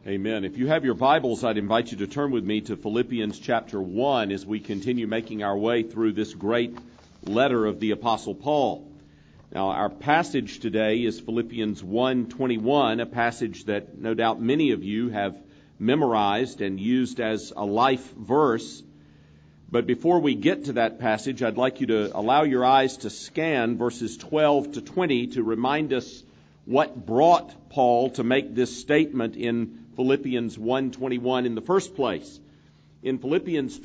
Amen. If you have your Bibles, I'd invite you to turn with me to Philippians chapter 1 as we continue making our way through this great letter of the Apostle Paul. Now, our passage today is Philippians 1:21, a passage that no doubt many of you have memorized and used as a life verse. But before we get to that passage, I'd like you to allow your eyes to scan verses 12 to 20 to remind us what brought Paul to make this statement in Philippians 1:21 in the first place. In Philippians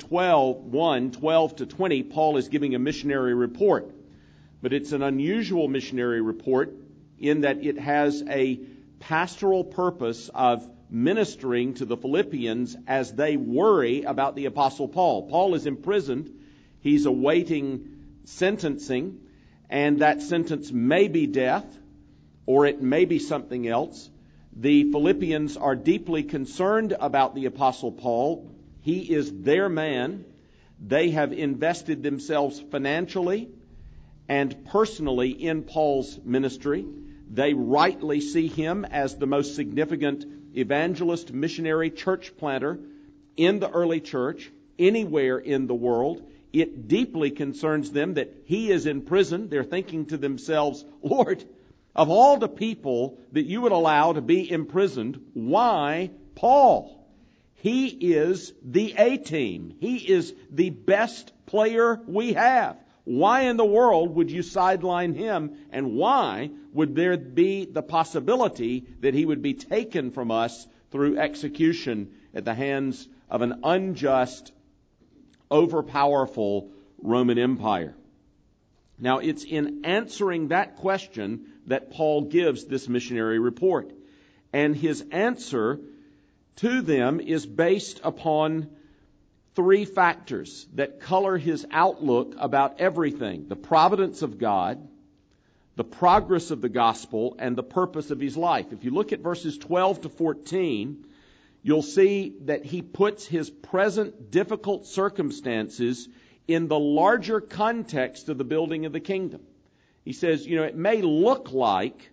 12 to 20, Paul is giving a missionary report. But it's an unusual missionary report in that it has a pastoral purpose of ministering to the Philippians as they worry about the Apostle Paul. Paul is imprisoned. He's awaiting sentencing, and that sentence may be death, or it may be something else. The Philippians are deeply concerned about the Apostle Paul. He is their man. They have invested themselves financially and personally in Paul's ministry. They rightly see him as the most significant evangelist, missionary, church planter in the early church, anywhere in the world. It deeply concerns them that he is in prison. They're thinking to themselves, Lord, of all the people that you would allow to be imprisoned, why Paul? He is the A-team. He is the best player we have. Why in the world would you sideline him? And why would there be the possibility that he would be taken from us through execution at the hands of an unjust, overpowerful Roman Empire? Now, it's in answering that question that Paul gives this missionary report. And his answer to them is based upon three factors that color his outlook about everything: the providence of God, the progress of the gospel, and the purpose of his life. If you look at verses 12 to 14, you'll see that he puts his present difficult circumstances in the larger context of the building of the kingdom. He says, it may look like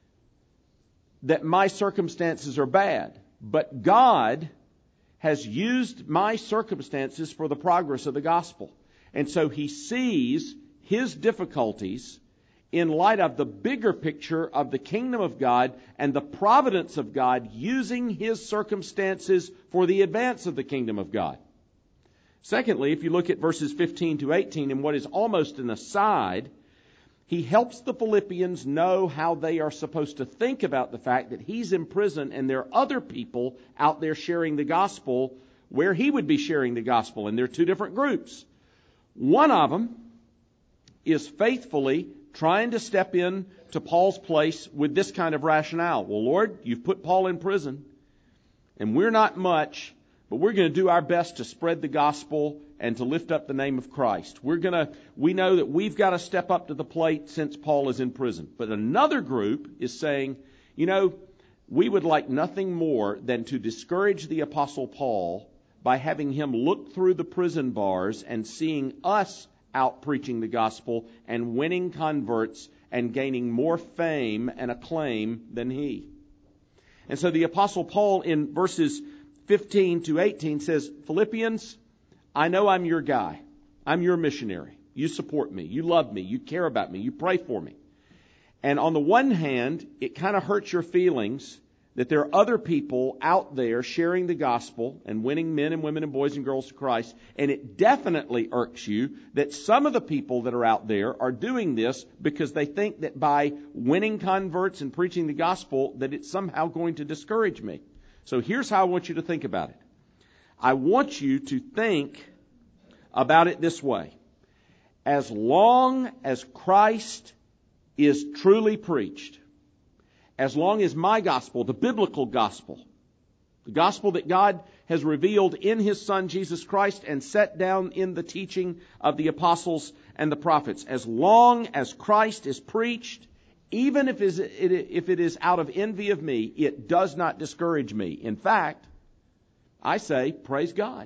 that my circumstances are bad, but God has used my circumstances for the progress of the gospel. And so he sees his difficulties in light of the bigger picture of the kingdom of God and the providence of God using his circumstances for the advance of the kingdom of God. Secondly, if you look at verses 15 to 18, in what is almost an aside, he helps the Philippians know how they are supposed to think about the fact that he's in prison and there are other people out there sharing the gospel where he would be sharing the gospel. And there are two different groups. One of them is faithfully trying to step in to Paul's place with this kind of rationale. Well, Lord, you've put Paul in prison, and we're not much, but we're going to do our best to spread the gospel and to lift up the name of Christ. We know that we've got to step up to the plate since Paul is in prison. But another group is saying, we would like nothing more than to discourage the Apostle Paul by having him look through the prison bars and seeing us out preaching the gospel and winning converts and gaining more fame and acclaim than he. And so the Apostle Paul in verses 15 to 18 says, Philippians, I know I'm your guy. I'm your missionary. You support me. You love me. You care about me. You pray for me. And on the one hand, it kind of hurts your feelings that there are other people out there sharing the gospel and winning men and women and boys and girls to Christ. And it definitely irks you that some of the people that are out there are doing this because they think that by winning converts and preaching the gospel that it's somehow going to discourage me. So here's how I want you to think about it. I want you to think about it this way. As long as Christ is truly preached, as long as my gospel, the biblical gospel, the gospel that God has revealed in His Son Jesus Christ and set down in the teaching of the apostles and the prophets, as long as Christ is preached, even if it is out of envy of me, it does not discourage me. In fact, I say, praise God.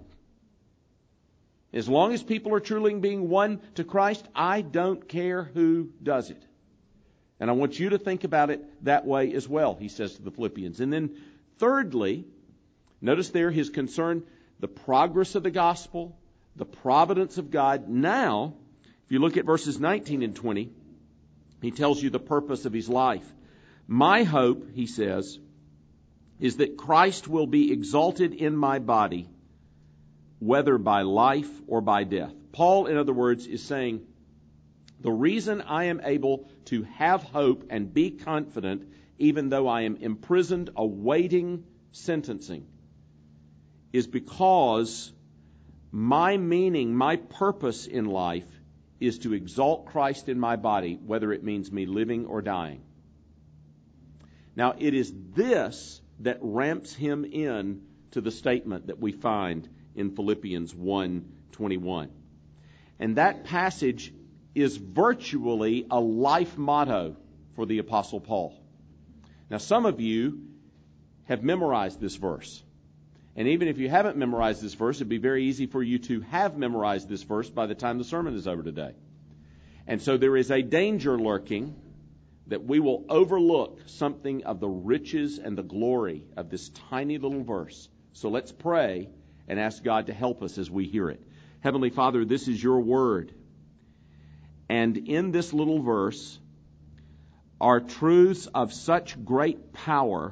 As long as people are truly being won to Christ, I don't care who does it. And I want you to think about it that way as well, he says to the Philippians. And then thirdly, Notice there his concern, the progress of the gospel, the providence of God. Now, if you look at verses 19 and 20, he tells you the purpose of his life. My hope, he says, is that Christ will be exalted in my body, whether by life or by death. Paul, in other words, is saying, the reason I am able to have hope and be confident, even though I am imprisoned awaiting sentencing, is because my meaning, my purpose in life is to exalt Christ in my body, whether it means me living or dying. Now, it is this that ramps him in to the statement that we find in Philippians 1:21. And that passage is virtually a life motto for the Apostle Paul. Now, some of you have memorized this verse. And even if you haven't memorized this verse, it'd be very easy for you to have memorized this verse by the time the sermon is over today. And so there is a danger lurking that we will overlook something of the riches and the glory of this tiny little verse. So let's pray and ask God to help us as we hear it. Heavenly Father, this is your word. And in this little verse are truths of such great power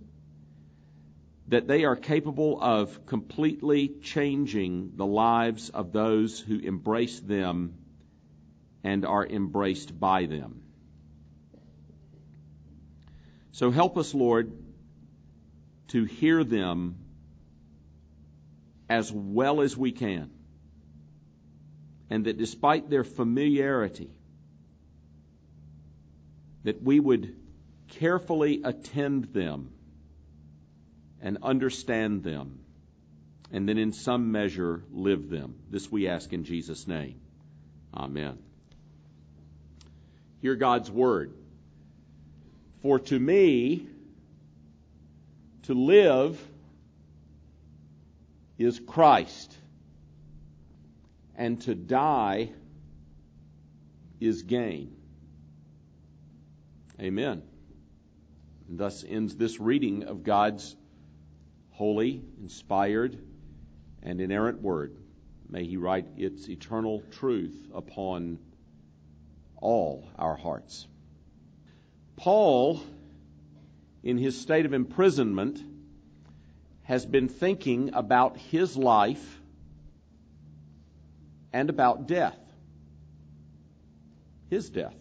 that they are capable of completely changing the lives of those who embrace them and are embraced by them. So help us, Lord, to hear them as well as we can. And that despite their familiarity, that we would carefully attend them and understand them, and then in some measure live them. This we ask in Jesus' name. Amen. Hear God's word. For to me, to live is Christ, and to die is gain. Amen. And thus ends this reading of God's holy, inspired, and inerrant word. May He write its eternal truth upon all our hearts. Paul, in his state of imprisonment, has been thinking about his life and about death. His death.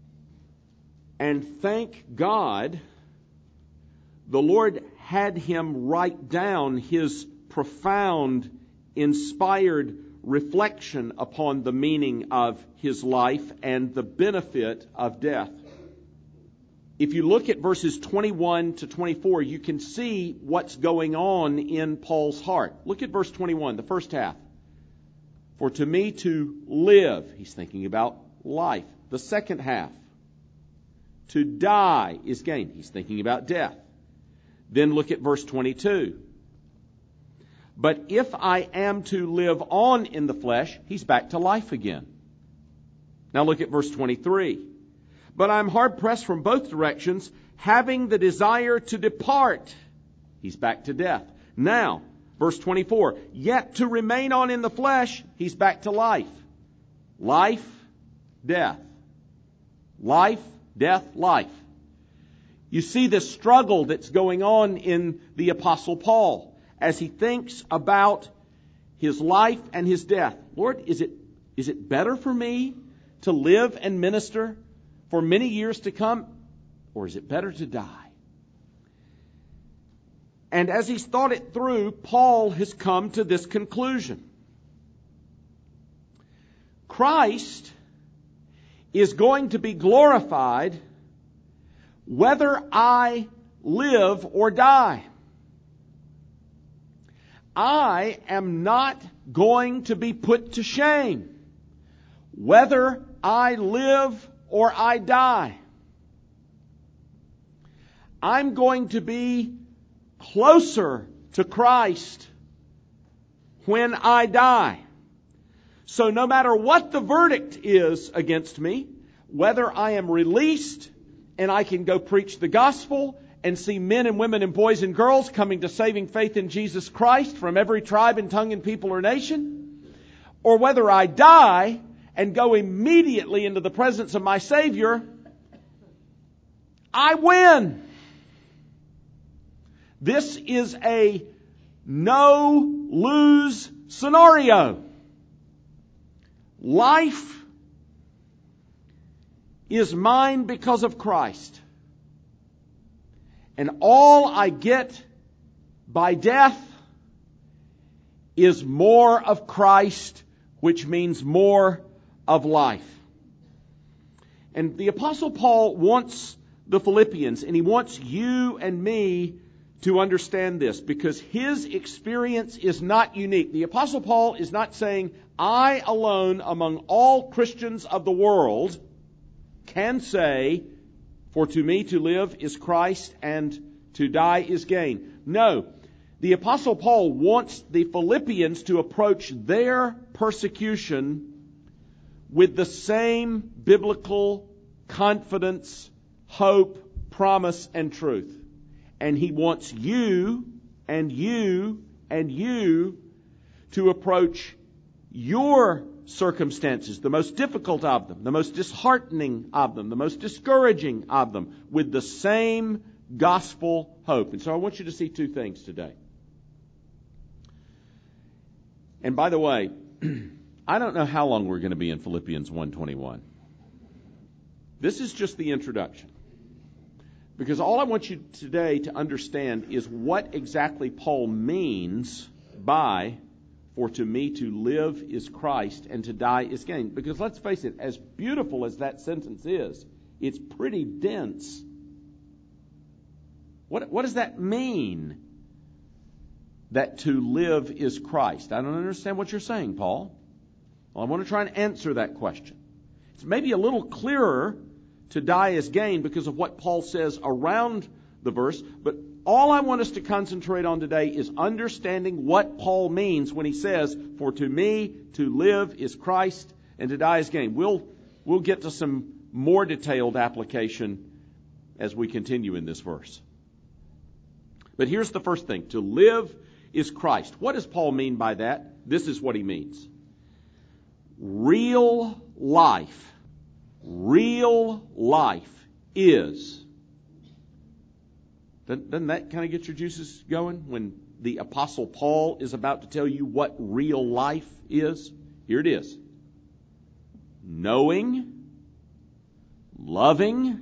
And thank God, the Lord had him write down his profound, inspired reflection upon the meaning of his life and the benefit of death. If you look at verses 21 to 24, you can see what's going on in Paul's heart. Look at verse 21, the first half. For to me to live, he's thinking about life. The second half, to die is gain. He's thinking about death. Then look at verse 22. But if I am to live on in the flesh, he's back to life again. Now look at verse 23. But I'm hard-pressed from both directions, having the desire to depart. He's back to death. Now, verse 24. Yet to remain on in the flesh, he's back to life. Life, death. Life, death, life. You see the struggle that's going on in the Apostle Paul as he thinks about his life and his death. Lord, is it better for me to live and minister for many years to come, or is it better to die? And as he's thought it through, Paul has come to this conclusion. Christ is going to be glorified whether I live or die. I am not going to be put to shame whether I live or I die. I'm going to be closer to Christ when I die. So no matter what the verdict is against me, whether I am released and I can go preach the gospel and see men and women and boys and girls coming to saving faith in Jesus Christ from every tribe and tongue and people or nation, or whether I die and go immediately into the presence of my Savior, I win. This is a no-lose scenario. Life is mine because of Christ. And all I get by death is more of Christ, which means more of life. And the Apostle Paul wants the Philippians, and he wants you and me to understand this, because his experience is not unique. The Apostle Paul is not saying, I alone among all Christians of the world can say, for to me to live is Christ and to die is gain. No, the Apostle Paul wants the Philippians to approach their persecution with the same biblical confidence, hope, promise, and truth. And he wants you and you and you to approach your circumstances, the most difficult of them, the most disheartening of them, the most discouraging of them, with the same gospel hope. And so I want you to see two things today. And by the way, I don't know how long we're going to be in Philippians 1:21. This is just the introduction. Because all I want you today to understand is what exactly Paul means by, for to me to live is Christ and to die is gain. Because let's face it, as beautiful as that sentence is, it's pretty dense. What does that mean? That to live is Christ. I don't understand what you're saying, Paul. Well, I want to try and answer that question. It's maybe a little clearer to die is gain because of what Paul says around the verse, but all I want us to concentrate on today is understanding what Paul means when he says, for to me to live is Christ and to die is gain. We'll get to some more detailed application as we continue in this verse. But here's the first thing. To live is Christ. What does Paul mean by that? This is what he means. Real life is. Doesn't that kind of get your juices going when the Apostle Paul is about to tell you what real life is? Here it is. Knowing, loving,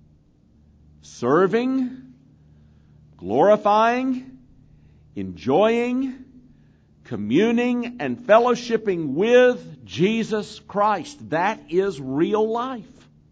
serving, glorifying, enjoying, communing, and fellowshipping with Jesus Christ. That is real life.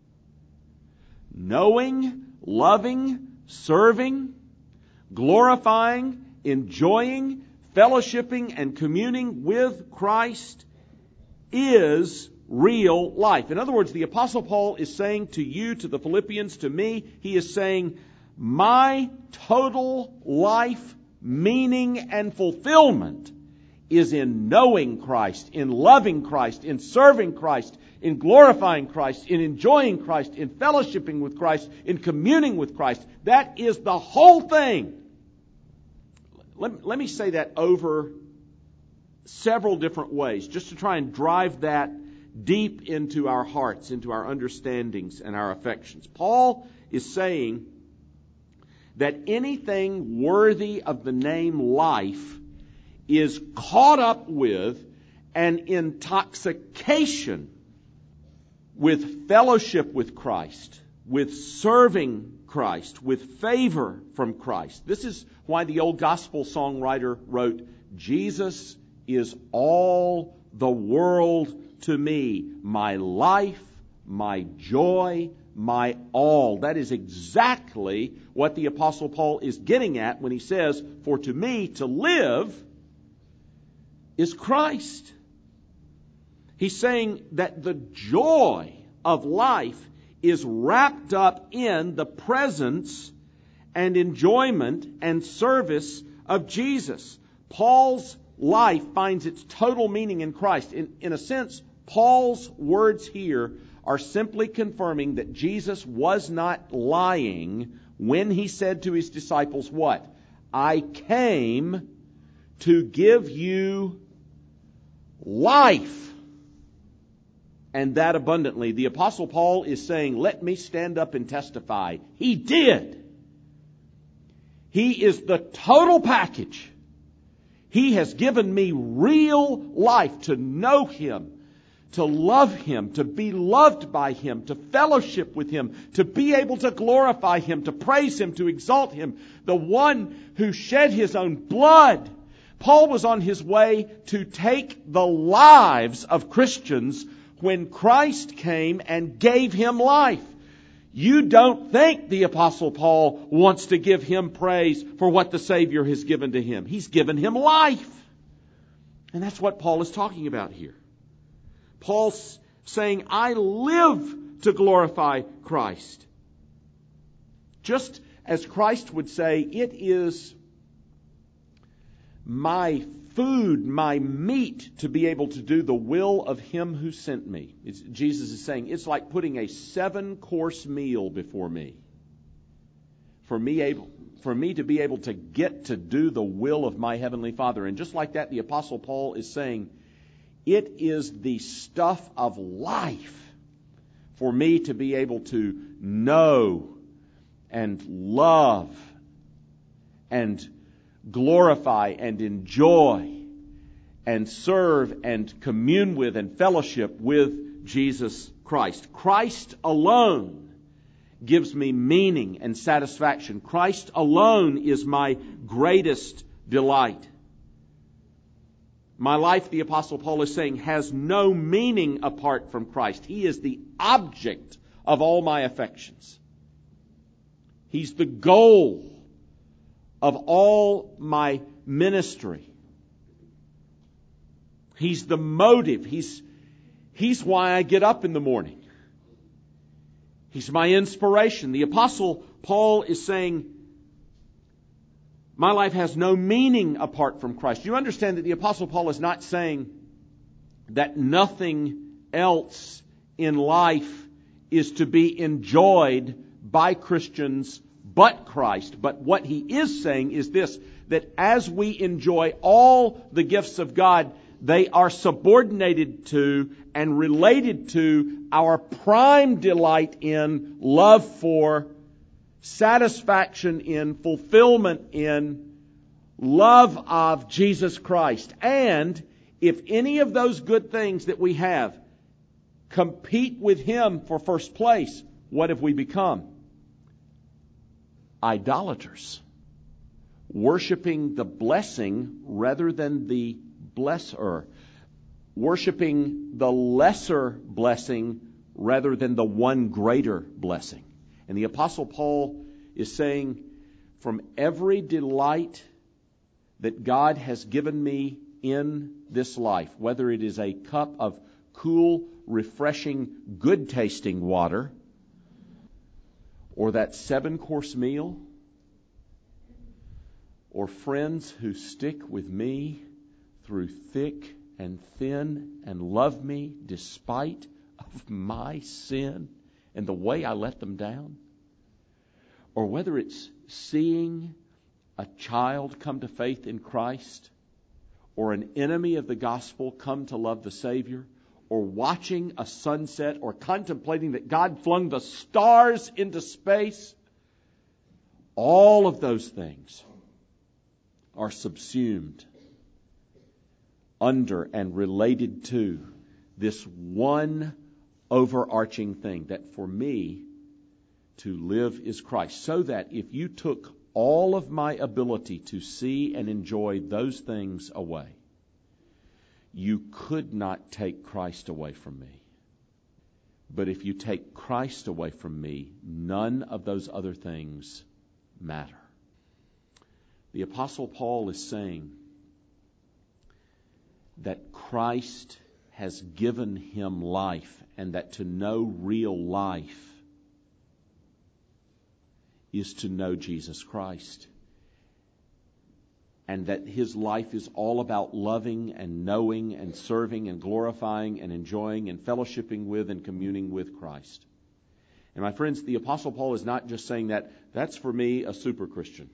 Knowing, loving, serving, glorifying, enjoying, fellowshipping, and communing with Christ is real life. In other words, the Apostle Paul is saying to you, to the Philippians, to me, he is saying, my total life meaning and fulfillment is in knowing Christ, in loving Christ, in serving Christ, in glorifying Christ, in enjoying Christ, in fellowshipping with Christ, in communing with Christ. That is the whole thing. Let me say that over several different ways, just to try and drive that deep into our hearts, into our understandings and our affections. Paul is saying that anything worthy of the name life is caught up with an intoxication with fellowship with Christ, with serving Christ, with favor from Christ. This is why the old gospel songwriter wrote, Jesus is all the world to me, my life, my joy, my all. That is exactly what the Apostle Paul is getting at when he says, for to me to live is Christ. He's saying that the joy of life is wrapped up in the presence and enjoyment and service of Jesus. Paul's life finds its total meaning in Christ. In a sense, Paul's words here are simply confirming that Jesus was not lying when he said to his disciples, what? I came to give you life, and that abundantly. The Apostle Paul is saying, let me stand up and testify. He did. He is the total package. He has given me real life to know Him, to love Him, to be loved by Him, to fellowship with Him, to be able to glorify Him, to praise Him, to exalt Him. The one who shed His own blood. Paul was on his way to take the lives of Christians when Christ came and gave him life. You don't think the Apostle Paul wants to give him praise for what the Savior has given to him. He's given him life. And that's what Paul is talking about here. Paul's saying, I live to glorify Christ. Just as Christ would say, it is my food, my meat, to be able to do the will of Him who sent me. Jesus is saying, it's like putting a 7-course meal before me. For me to be able to get to do the will of my Heavenly Father. And just like that, the Apostle Paul is saying, it is the stuff of life for me to be able to know and love and glorify and enjoy and serve and commune with and fellowship with Jesus Christ. Christ alone gives me meaning and satisfaction. Christ alone is my greatest delight. My life, the Apostle Paul is saying, has no meaning apart from Christ. He is the object of all my affections. He's the goal of all my ministry. He's the motive. He's why I get up in the morning. He's my inspiration. The Apostle Paul is saying, my life has no meaning apart from Christ. You understand that the Apostle Paul is not saying that nothing else in life is to be enjoyed by Christians but Christ. But what he is saying is this, that as we enjoy all the gifts of God, they are subordinated to and related to our prime delight in, love for, satisfaction in, fulfillment in, love of Jesus Christ. And if any of those good things that we have compete with Him for first place, what have we become? Idolaters. Worshipping the blessing rather than the blesser. Worshipping the lesser blessing rather than the one greater blessing. And the Apostle Paul is saying, from every delight that God has given me in this life, whether it is a cup of cool, refreshing, good-tasting water, or that 7-course meal, or friends who stick with me through thick and thin and love me despite of my sin and the way I let them down, or whether it's seeing a child come to faith in Christ, or an enemy of the gospel come to love the Savior, or watching a sunset, or contemplating that God flung the stars into space, all of those things are subsumed under and related to this one overarching thing, that for me to live is Christ. So that if you took all of my ability to see and enjoy those things away, you could not take Christ away from me. But if you take Christ away from me, none of those other things matter. The Apostle Paul is saying that Christ has given him life, and that to know real life is to know Jesus Christ. And that his life is all about loving and knowing and serving and glorifying and enjoying and fellowshipping with and communing with Christ. And my friends, the Apostle Paul is not just saying that, that's for me, a super Christian.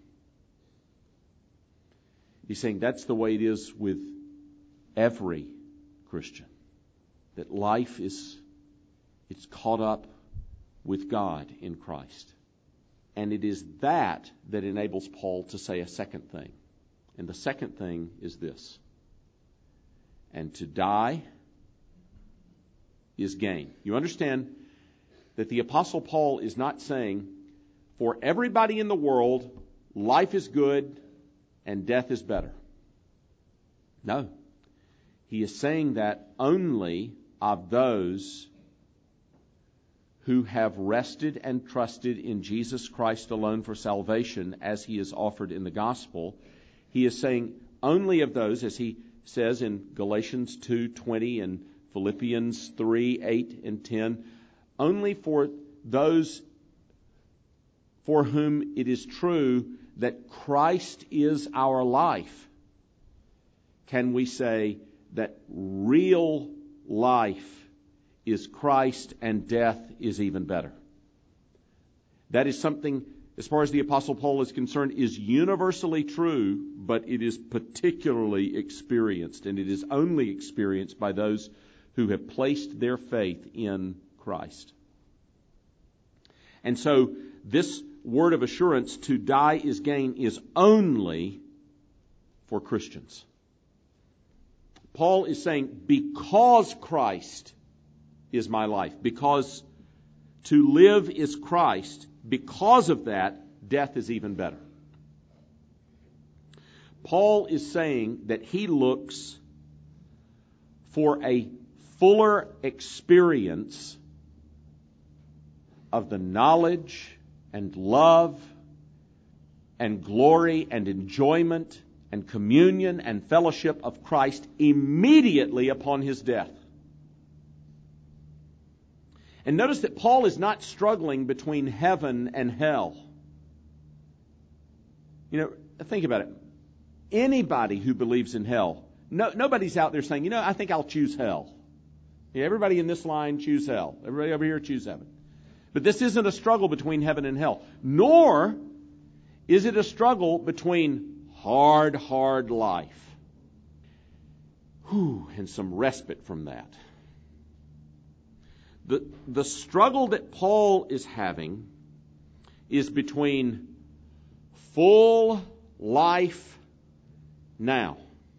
He's saying that's the way it is with every Christian. That life it's caught up with God in Christ. And it is that enables Paul to say a second thing. And the second thing is this. And to die is gain. You understand that the Apostle Paul is not saying, for everybody in the world, life is good and death is better. No. He is saying that only of those who have rested and trusted in Jesus Christ alone for salvation as He is offered in the gospel. He is saying only of those, as he says in Galatians 2:20 and Philippians 3:8 and 10, only for those for whom it is true that Christ is our life can we say that real life is Christ and death is even better. That is something, as far as the Apostle Paul is concerned, is universally true, but it is particularly experienced, and it is only experienced by those who have placed their faith in Christ. And so this word of assurance, to die is gain, is only for Christians. Paul is saying, because Christ is my life, because to live is Christ, because of that, death is even better. Paul is saying that he looks for a fuller experience of the knowledge and love and glory and enjoyment and communion and fellowship of Christ immediately upon his death. And notice that Paul is not struggling between heaven and hell. You know, think about it. Anybody who believes in hell, nobody's out there saying, I think I'll choose hell. Yeah, everybody in this line choose hell. Everybody over here choose heaven. But this isn't a struggle between heaven and hell. Nor is it a struggle between hard life. And some respite from that. The struggle that Paul is having is between full life now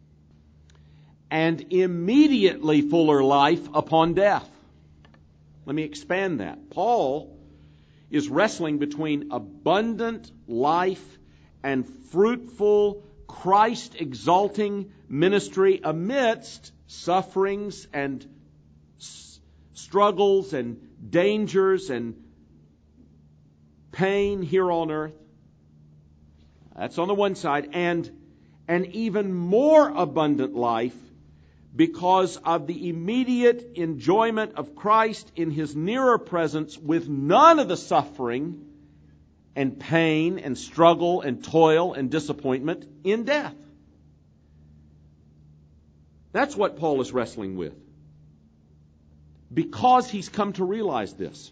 and immediately fuller life upon death. Let me expand that. Paul is wrestling between abundant life and fruitful, Christ-exalting ministry amidst sufferings and struggles and dangers and pain here on earth. That's on the one side. And an even more abundant life because of the immediate enjoyment of Christ in His nearer presence with none of the suffering and pain and struggle and toil and disappointment in death. That's what Paul is wrestling with. Because he's come to realize this.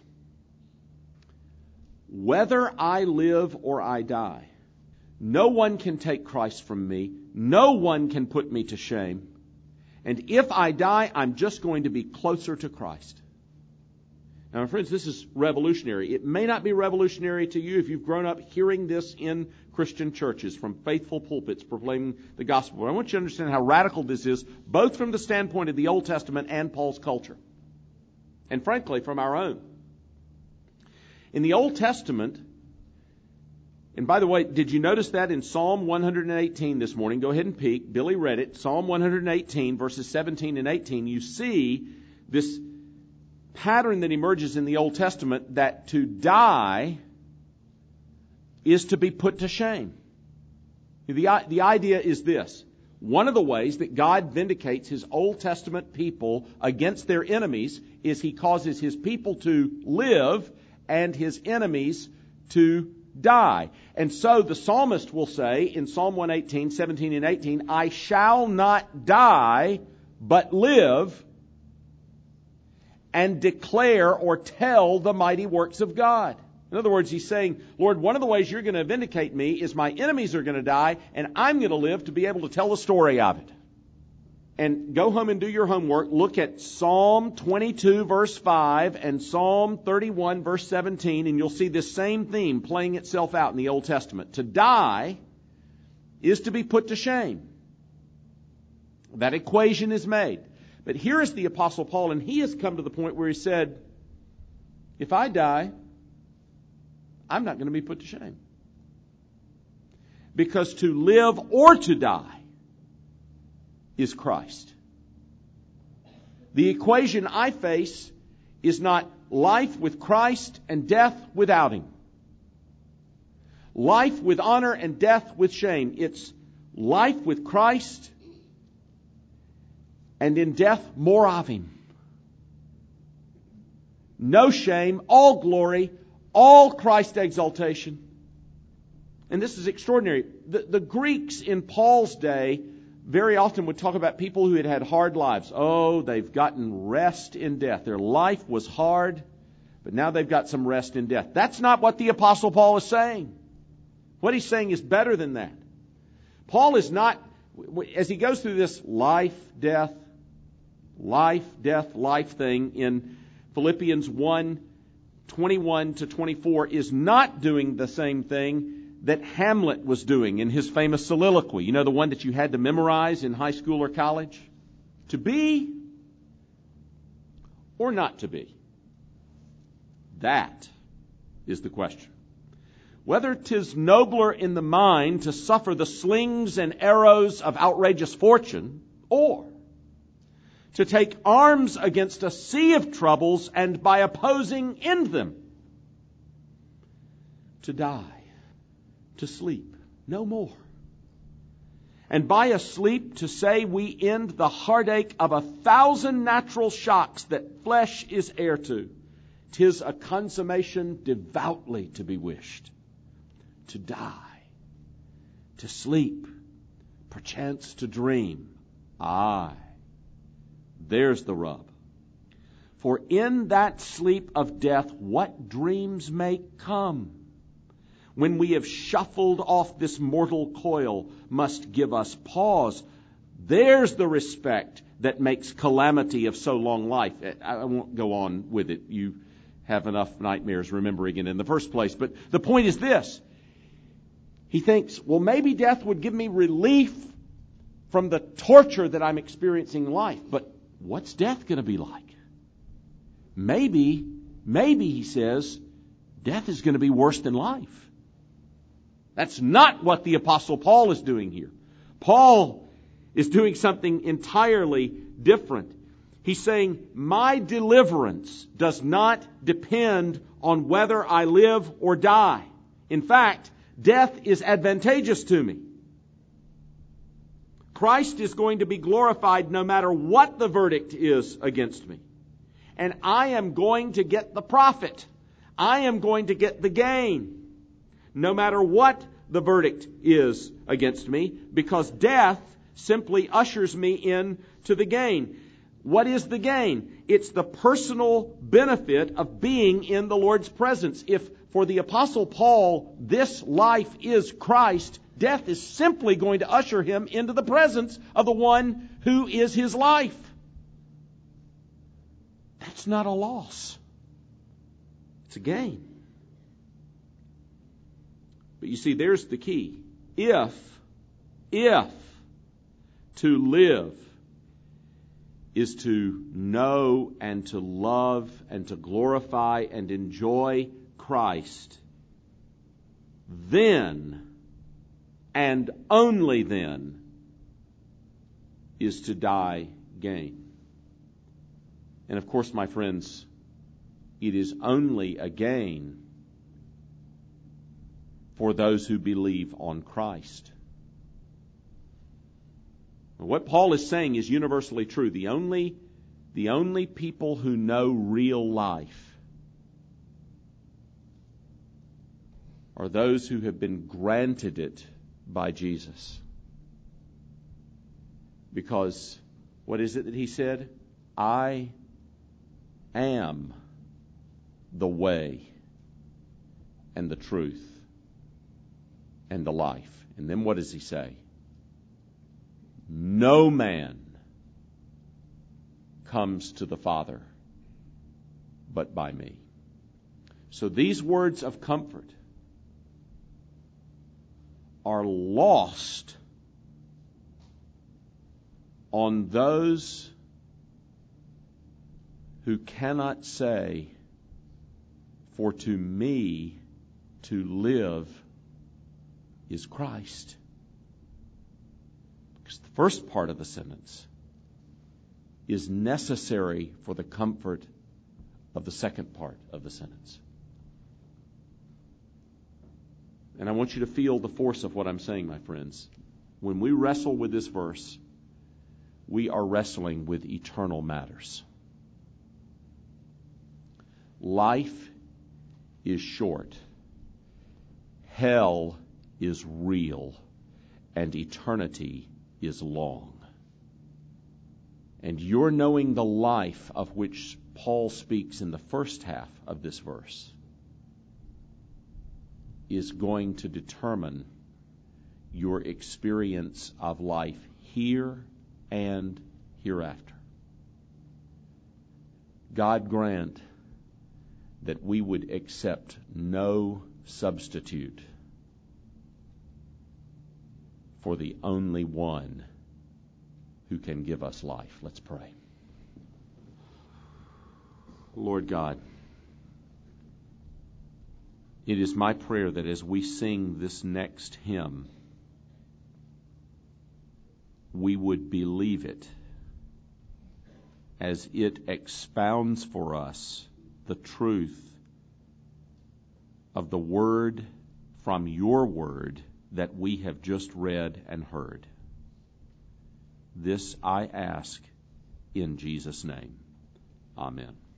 Whether I live or I die, no one can take Christ from me. No one can put me to shame. And if I die, I'm just going to be closer to Christ. Now, my friends, this is revolutionary. It may not be revolutionary to you if you've grown up hearing this in Christian churches from faithful pulpits proclaiming the gospel. But I want you to understand how radical this is, both from the standpoint of the Old Testament and Paul's culture. And frankly, from our own. In the Old Testament, and by the way, did you notice that in Psalm 118 this morning? Go ahead and peek. Billy read it. Psalm 118, verses 17 and 18. You see this pattern that emerges in the Old Testament that to die is to be put to shame. The idea is this. One of the ways that God vindicates His Old Testament people against their enemies is He causes His people to live and His enemies to die. And so the psalmist will say in Psalm 118, 17 and 18, I shall not die, but live and declare or tell the mighty works of God. In other words, he's saying, Lord, one of the ways you're going to vindicate me is my enemies are going to die, and I'm going to live to be able to tell the story of it. And go home and do your homework. Look at Psalm 22, verse 5, and Psalm 31, verse 17, and you'll see this same theme playing itself out in the Old Testament. To die is to be put to shame. That equation is made. But here is the Apostle Paul, and he has come to the point where he said, if I die, I'm not going to be put to shame. Because to live or to die is Christ. The equation I face is not life with Christ and death without Him. Life with honor and death with shame. It's life with Christ and in death more of Him. No shame, all glory, all Christ exaltation. And this is extraordinary. The Greeks in Paul's day very often would talk about people who had had hard lives. Oh, they've gotten rest in death. Their life was hard, but now they've got some rest in death. That's not what the Apostle Paul is saying. What he's saying is better than that. Paul is not, as he goes through this life, death, life thing in Philippians 1, 21 to 24, is not doing the same thing that Hamlet was doing in his famous soliloquy. You know, the one that you had to memorize in high school or college? To be or not to be? That is the question. Whether 'tis nobler in the mind to suffer the slings and arrows of outrageous fortune, or to take arms against a sea of troubles and by opposing end them, to die, to sleep, no more. And by a sleep to say we end the heartache of 1,000 natural shocks that flesh is heir to. 'Tis a consummation devoutly to be wished. To die, to sleep, perchance to dream. Aye, there's the rub. For in that sleep of death, what dreams may come, when we have shuffled off this mortal coil, must give us pause. There's the respect that makes calamity of so long life. I won't go on with it. You have enough nightmares remembering it in the first place. But the point is this. He thinks, well, maybe death would give me relief from the torture that I'm experiencing in life. But what's death going to be like? Maybe, he says, death is going to be worse than life. That's not what the Apostle Paul is doing here. Paul is doing something entirely different. He's saying, my deliverance does not depend on whether I live or die. In fact, death is advantageous to me. Christ is going to be glorified no matter what the verdict is against me. And I am going to get the profit. I am going to get the gain, no matter what the verdict is against me, because death simply ushers me in to the gain. What is the gain? It's the personal benefit of being in the Lord's presence. If for the Apostle Paul this life is Christ, death is simply going to usher him into the presence of the one who is his life. That's not a loss. It's a gain. But you see, there's the key. If to live is to know and to love and to glorify and enjoy Christ, then and only then is to die gain. And of course, my friends, it is only a gain for those who believe on Christ. What Paul is saying is universally true. The only people who know real life are those who have been granted it by Jesus. Because, what is it that he said? I am the way and the truth and the life. And then what does he say? No man comes to the Father but by me. So these words of comfort are lost on those who cannot say, for to me to live is Christ. Because the first part of the sentence is necessary for the comfort of the second part of the sentence. And I want you to feel the force of what I'm saying, my friends. When we wrestle with this verse, we are wrestling with eternal matters. Life is short. Hell is real. And eternity is long. And your knowing the life of which Paul speaks in the first half of this verse is going to determine your experience of life here and hereafter. God grant that we would accept no substitute for the only one who can give us life. Let's pray. Lord God, it is my prayer that as we sing this next hymn, we would believe it as it expounds for us the truth of the word from your word that we have just read and heard. This I ask in Jesus' name. Amen.